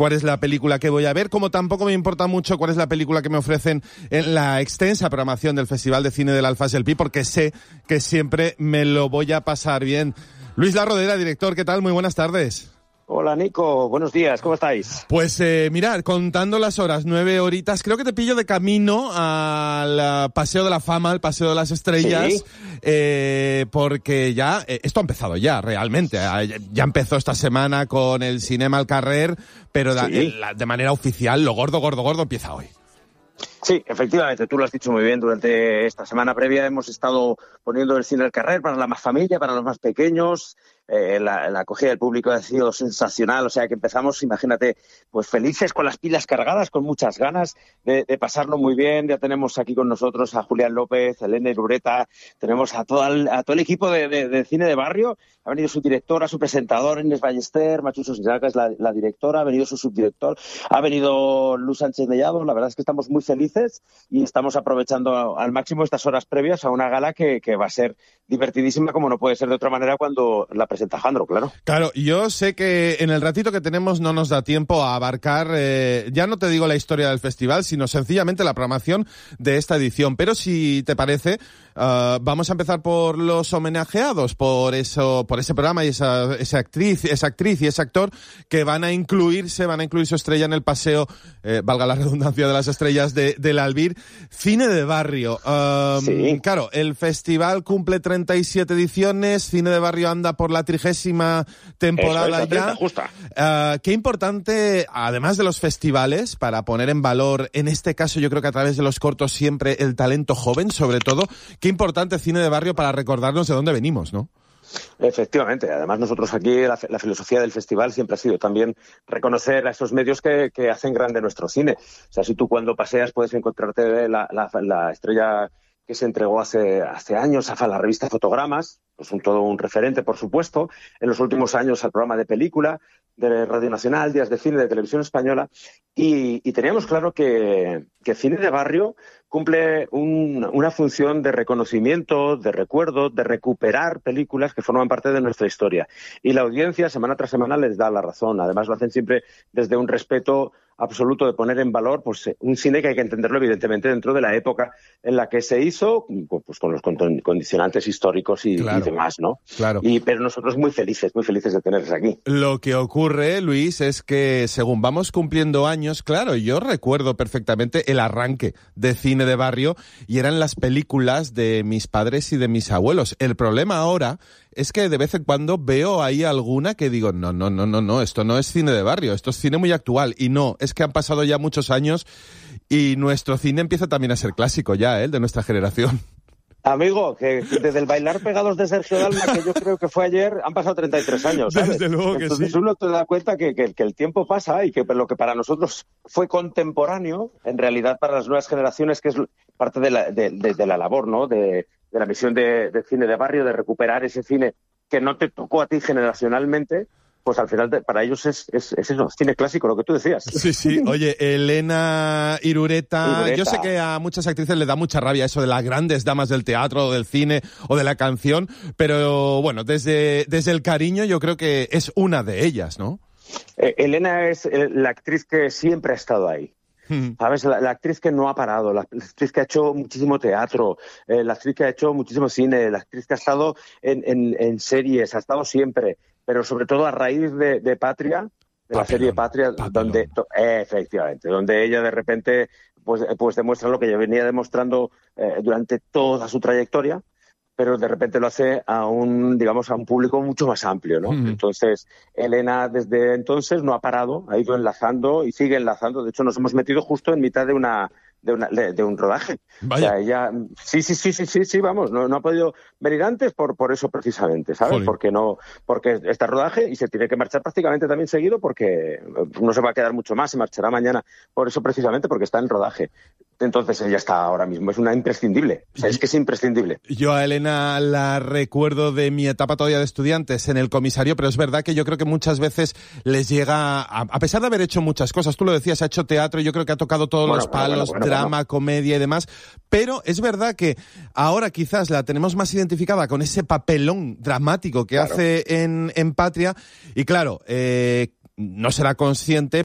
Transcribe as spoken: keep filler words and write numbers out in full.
cuál es la película que voy a ver, como tampoco me importa mucho cuál es la película que me ofrecen en la extensa programación del Festival de Cine del Alfas del Pi, porque sé que siempre me lo voy a pasar bien. Luis La Rodera, director, ¿qué tal? Muy buenas tardes. Hola Nico, buenos días, ¿cómo estáis? Pues eh, mirad, contando las horas, nueve horitas, creo que te pillo de camino al Paseo de la Fama, al Paseo de las Estrellas, ¿sí? eh, porque ya, eh, esto ha empezado ya, realmente, eh, ya empezó esta semana con el Cinema al Carrer, pero ¿sí? de, la, de manera oficial, lo gordo, gordo, gordo empieza hoy. Sí, efectivamente, tú lo has dicho muy bien. Durante esta semana previa hemos estado poniendo el cine al carrer para la más familia, para los más pequeños. Eh, la, la acogida del público ha sido sensacional, o sea que empezamos, imagínate, pues felices, con las pilas cargadas, con muchas ganas de, de pasarlo muy bien. Ya tenemos aquí con nosotros a Julián López, Elena Irureta, tenemos a todo el, a todo el equipo de, de, de cine de barrio. Ha venido su directora, su presentador, Inés Ballester, Machucho Sinaga es la, la directora, ha venido su subdirector, ha venido Luz Sánchez Mellado. La verdad es que estamos muy felices y estamos aprovechando al máximo estas horas previas a una gala que, que va a ser divertidísima, como no puede ser de otra manera cuando la presenta Jandro, claro. Claro, yo sé que en el ratito que tenemos no nos da tiempo a abarcar, eh, ya no te digo la historia del festival, sino sencillamente la programación de esta edición. Pero si te parece, uh, vamos a empezar por los homenajeados, por eso, por ese programa y esa, esa actriz, esa actriz y ese actor que van a incluirse, van a incluir su estrella en el paseo, eh, valga la redundancia, de las estrellas de, del Albir. Cine de barrio. Um, sí. Claro, el festival cumple treinta y siete ediciones, Cine de barrio anda por la trigésima temporada. Eso es, ya. Justa. Uh, qué importante, además de los festivales, para poner en valor, en este caso yo creo que a través de los cortos siempre el talento joven, sobre todo, qué importante cine de barrio para recordarnos de dónde venimos, ¿no? Efectivamente, además nosotros aquí la, la filosofía del festival siempre ha sido también reconocer a esos medios que, que hacen grande nuestro cine. O sea, si tú cuando paseas puedes encontrarte la, la, la estrella que se entregó hace, hace años a la revista Fotogramas, pues un, todo un referente, por supuesto, en los últimos años al programa de película de Radio Nacional, Días de Cine de Televisión Española, y, y teníamos claro que, que cine de barrio cumple un, una función de reconocimiento, de recuerdo, de recuperar películas que forman parte de nuestra historia. Y la audiencia, semana tras semana, les da la razón. Además, lo hacen siempre desde un respeto absoluto de poner en valor pues un cine que hay que entenderlo, evidentemente, dentro de la época en la que se hizo, pues con los condicionantes históricos y, claro, y demás, ¿no? Claro. Y, pero nosotros muy felices, muy felices de tenerles aquí. Lo que ocurre, Luis, es que según vamos cumpliendo años, claro, yo recuerdo perfectamente el arranque de cine de barrio y eran las películas de mis padres y de mis abuelos. El problema ahora es que de vez en cuando veo ahí alguna que digo, no, no, no, no, no, esto no es cine de barrio, esto es cine muy actual. Y no, es que han pasado ya muchos años y nuestro cine empieza también a ser clásico ya, ¿eh? De nuestra generación. Amigo, que desde el Bailar Pegados de Sergio Dalma, que yo creo que fue ayer, han pasado treinta y tres años, ¿sabes? Desde luego que Entonces sí. uno te da cuenta que, que, que el tiempo pasa y que lo que para nosotros fue contemporáneo, en realidad para las nuevas generaciones, que es parte de la, de, de, de la labor, ¿no? De, de la misión de, de cine de barrio, de recuperar ese cine que no te tocó a ti generacionalmente, pues al final de, para ellos es, es, es eso, cine clásico, lo que tú decías. Sí, sí. Oye, Elena Irureta, Irureta, yo sé que a muchas actrices les da mucha rabia eso de las grandes damas del teatro, o del cine, o de la canción, pero bueno, desde, desde el cariño yo creo que es una de ellas, ¿no? Eh, Elena es eh, la actriz que siempre ha estado ahí. ¿Sabes? La, la actriz que no ha parado, la, la actriz que ha hecho muchísimo teatro, eh, la actriz que ha hecho muchísimo cine, la actriz que ha estado en, en, en series, ha estado siempre, pero sobre todo a raíz de, de Patria, de Papelón, la serie Patria, Papelón. donde eh, efectivamente, donde ella de repente pues, pues demuestra lo que ella venía demostrando eh, durante toda su trayectoria, pero de repente lo hace a un, digamos, a un público mucho más amplio, ¿no? Mm. Entonces, Elena desde entonces no ha parado, ha ido enlazando y sigue enlazando. De hecho, nos hemos metido justo en mitad de una de, una, de, de un rodaje. Vaya. O sea, ella, sí, sí, sí, sí, sí, sí, vamos, no, no ha podido venir antes por, por eso precisamente, ¿sabes? Joder. Porque no, porque está rodaje y se tiene que marchar prácticamente también seguido porque no se va a quedar mucho más, se marchará mañana por eso precisamente, porque está en rodaje. Entonces ella está ahora mismo, es una imprescindible, o sea, es que es imprescindible. Yo a Elena la recuerdo de mi etapa todavía de estudiantes en el comisario, pero es verdad que yo creo que muchas veces les llega, a, a pesar de haber hecho muchas cosas, tú lo decías, ha hecho teatro, yo creo que ha tocado todos bueno, los palos, bueno, bueno, bueno, drama, bueno. comedia y demás, pero es verdad que ahora quizás la tenemos más identificada con ese papelón dramático que claro. hace en, en Patria, y claro, eh, no será consciente,